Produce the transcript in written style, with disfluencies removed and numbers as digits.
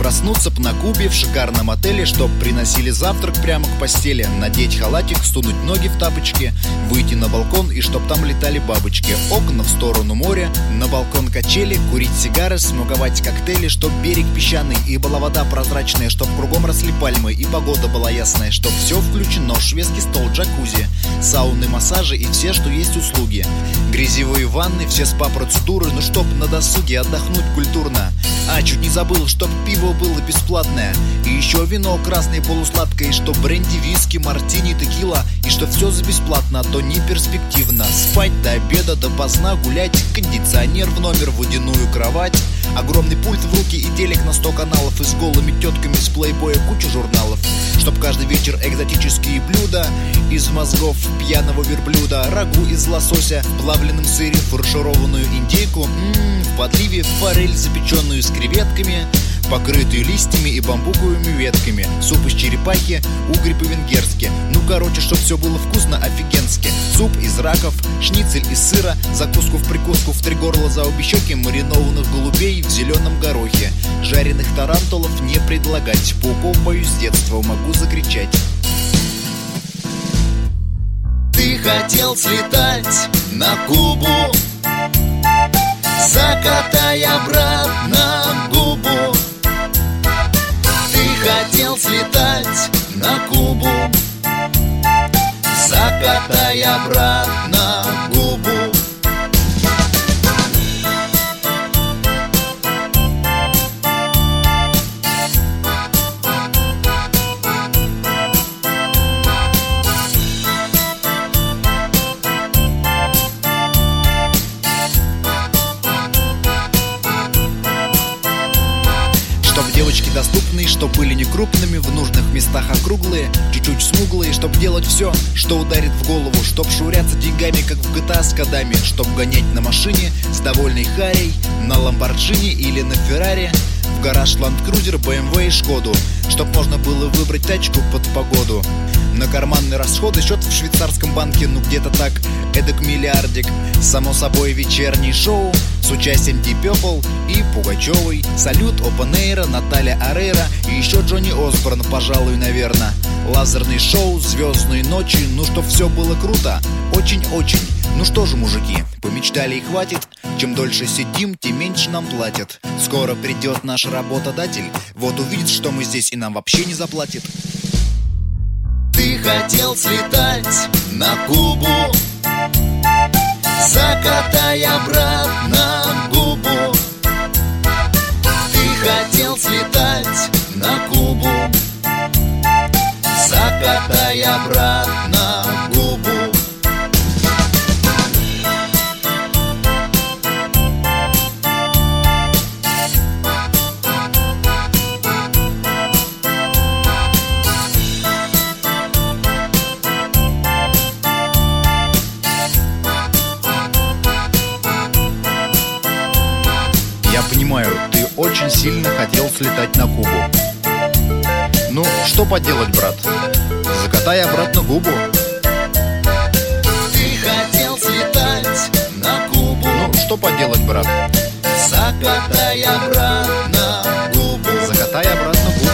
Проснуться б на Кубе в шикарном отеле, чтоб приносили завтрак прямо к постели, надеть халатик, сунуть ноги в тапочки, выйти на балкон и чтоб там летали бабочки. Окна в сторону моря, на балкон качели, курить сигары, смаковать коктейли, чтоб берег песчаный и была вода прозрачная, чтоб кругом росли пальмы и погода была ясная, чтоб все включено, шведский стол, джакузи, сауны, массажи и все, что есть услуги. Грязевые ванны, все спа-процедуры, ну чтоб на досуге отдохнуть культурно. А, чуть не забыл, чтоб пиво было бесплатное, и еще вино красное полусладкое, и чтоб бренди, виски, мартини, текила, и чтоб все за бесплатно, а то не перспективно. Спать до обеда, допоздна гулять, кондиционер в номер, водяную кровать, огромный пульт в руки и телек на 100 каналов, и с голыми тетками с плейбоя кучу журналов. Чтоб каждый вечер экзотические блюда из мозгов пьяного верблюда, рагу из лосося в плавленном сыре, фаршированную индейку, в подливе форель, запеченную с креветками, покрытую листьями и бамбуковыми ветками, суп из черепахи, угри по-венгерски. Ну короче, чтоб все было вкусно, офигенски. Суп из раков, шницель из сыра, закуску в прикуску в 3 горла за обе щеки, маринованных голубей в зеленом горохе, жареных тарантулов не предлагать, пауков боюсь с детства, могу закричать. Ты хотел слетать на Кубу, закатай обратно губу. Ты хотел слетать на Кубу, закатай обратно губу. Девочки доступные, чтоб были не крупными, в нужных местах округлые, чуть-чуть смуглые, чтоб делать все, что ударит в голову, чтоб швыряться деньгами, как в GTA с кодами, чтоб гонять на машине с довольной Харей, на Ламборджини или на Феррари, в гараж Ланд-Крузер, BMW и Шкоду, чтоб можно было выбрать тачку под погоду. На карманные расходы счет в швейцарском банке, ну где-то так, эдак миллиардик. Само собой вечернее шоу с участием Deep Purple и Пугачевой, салют Open Air, Наталья Орейро и еще Джонни Осборн, пожалуй, наверное. Лазерный шоу, звездные ночи, ну чтоб все было круто, очень-очень. Ну что же, мужики, помечтали и хватит. Чем дольше сидим, тем меньше нам платят. Скоро придет наш работодатель, вот увидит, что мы здесь, и нам вообще не заплатит. Ты хотел слетать на Кубу, закатай обратно губу. Ты хотел слетать на Кубу, закатай обратно губу. Я понимаю, ты очень сильно хотел слетать на Кубу. Ну, что поделать, брат? Закатай обратно губу. Ты хотел слетать на Кубу. Ну, что поделать, брат? Закатай обратно губу. Закатай обратно губу.